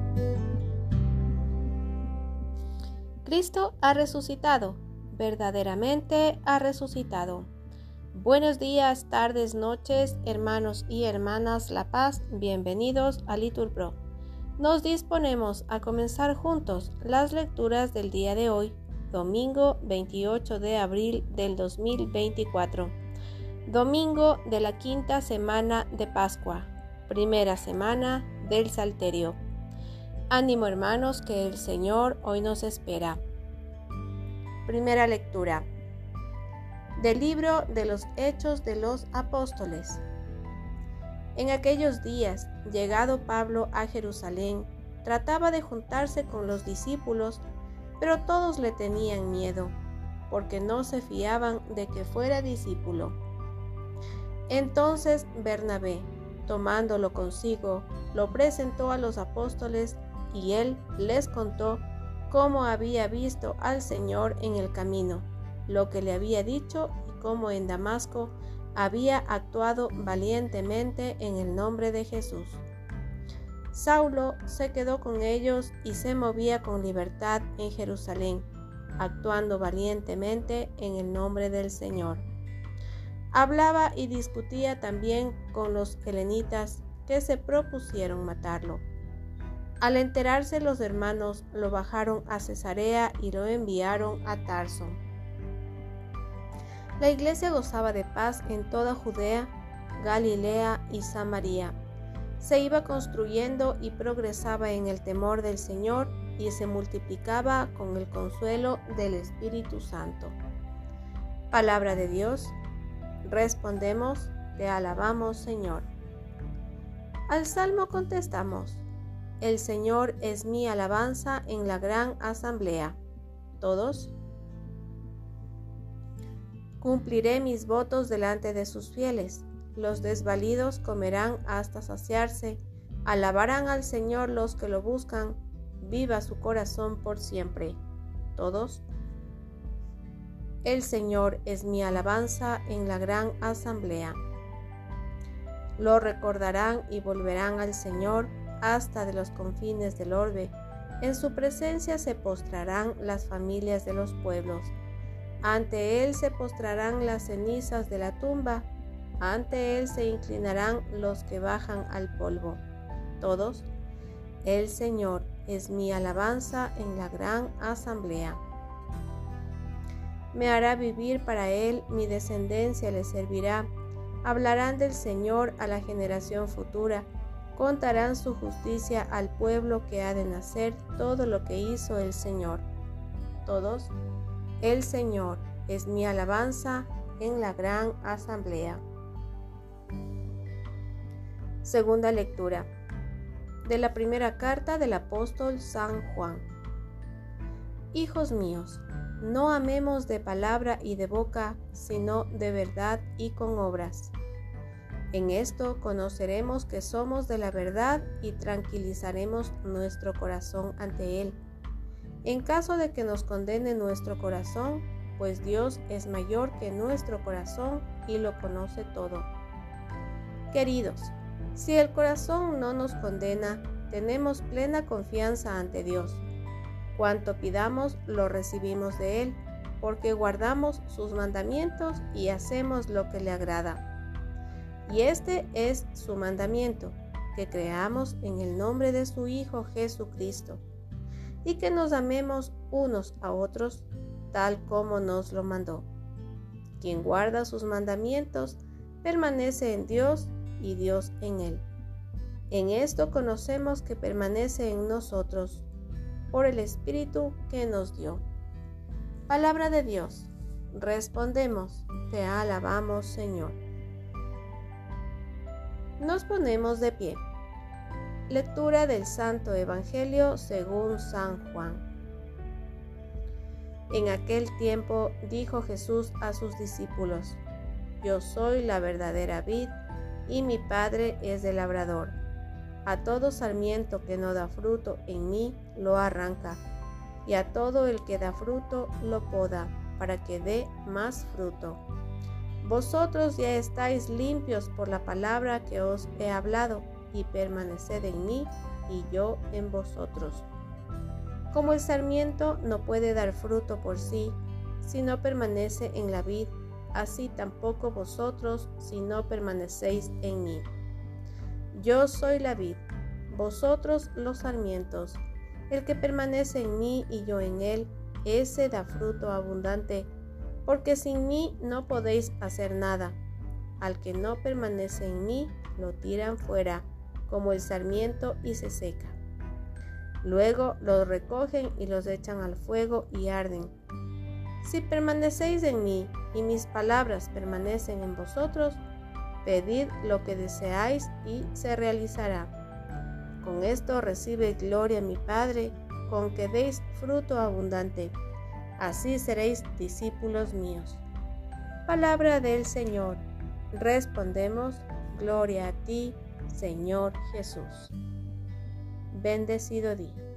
Cristo ha resucitado, verdaderamente ha resucitado. Buenos días, tardes, noches, hermanos y hermanas La Paz, bienvenidos a LiturPro. Nos disponemos a comenzar juntos las lecturas del día de hoy, domingo 28 de abril del 2024, domingo de la quinta semana de Pascua, primera semana del Salterio. Ánimo, hermanos, que el Señor hoy nos espera. Primera lectura del libro de los Hechos de los Apóstoles. En aquellos días, llegado Pablo a Jerusalén, trataba de juntarse con los discípulos, pero todos le tenían miedo, porque no se fiaban de que fuera discípulo. Entonces Bernabé, tomándolo consigo, lo presentó a los apóstoles y él les contó cómo había visto al Señor en el camino, lo que le había dicho y cómo en Damasco había actuado valientemente en el nombre de Jesús. Saulo se quedó con ellos y se movía con libertad en Jerusalén, actuando valientemente en el nombre del Señor. Hablaba y discutía también con los helenitas que se propusieron matarlo. Al enterarse los hermanos, lo bajaron a Cesarea y lo enviaron a Tarso. La iglesia gozaba de paz en toda Judea, Galilea y Samaria. Se iba construyendo y progresaba en el temor del Señor y se multiplicaba con el consuelo del Espíritu Santo. Palabra de Dios. Respondemos, te alabamos, Señor. Al salmo contestamos, el Señor es mi alabanza en la gran asamblea. Todos. Cumpliré mis votos delante de sus fieles. Los desvalidos comerán hasta saciarse. Alabarán al Señor los que lo buscan. Viva su corazón por siempre. Todos. El Señor es mi alabanza en la gran asamblea. Lo recordarán y volverán al Señor hasta de los confines del orbe. En su presencia se postrarán las familias de los pueblos. Ante él se postrarán las cenizas de la tumba. Ante él se inclinarán los que bajan al polvo. Todos. El Señor es mi alabanza en la gran asamblea. Me hará vivir para él, mi descendencia le servirá. Hablarán del Señor a la generación futura. Contarán su justicia al pueblo que ha de nacer, todo lo que hizo el Señor. Todos. El Señor es mi alabanza en la gran asamblea. Segunda lectura de la primera carta del apóstol San Juan. Hijos míos, no amemos de palabra y de boca, sino de verdad y con obras. En esto conoceremos que somos de la verdad y tranquilizaremos nuestro corazón ante Él. En caso de que nos condene nuestro corazón, pues Dios es mayor que nuestro corazón y lo conoce todo. Queridos, si el corazón no nos condena, tenemos plena confianza ante Dios. Cuanto pidamos, lo recibimos de Él, porque guardamos sus mandamientos y hacemos lo que le agrada. Y este es su mandamiento, que creamos en el nombre de su Hijo Jesucristo, y que nos amemos unos a otros, tal como nos lo mandó. Quien guarda sus mandamientos, permanece en Dios y Dios en él. En esto conocemos que permanece en nosotros, por el Espíritu que nos dio. Palabra de Dios. Respondemos, te alabamos, Señor. Nos ponemos de pie. Lectura del Santo Evangelio según San Juan. En aquel tiempo dijo Jesús a sus discípulos: Yo soy la verdadera vid, y mi Padre es el labrador. A todo sarmiento que no da fruto en mí lo arranca, y a todo el que da fruto lo poda, para que dé más fruto. Vosotros ya estáis limpios por la palabra que os he hablado, y permaneced en mí, y yo en vosotros. Como el sarmiento no puede dar fruto por sí, si no permanece en la vid, así tampoco vosotros si no permanecéis en mí. Yo soy la vid, vosotros los sarmientos. El que permanece en mí y yo en él, ese da fruto abundante, porque sin mí no podéis hacer nada. Al que no permanece en mí, lo tiran fuera, como el sarmiento, y se seca. Luego los recogen y los echan al fuego y arden. Si permanecéis en mí y mis palabras permanecen en vosotros, pedid lo que deseáis y se realizará. Con esto recibe gloria mi Padre, con que deis fruto abundante. Así seréis discípulos míos. Palabra del Señor. Respondemos, gloria a ti, Señor Jesús. Bendecido día.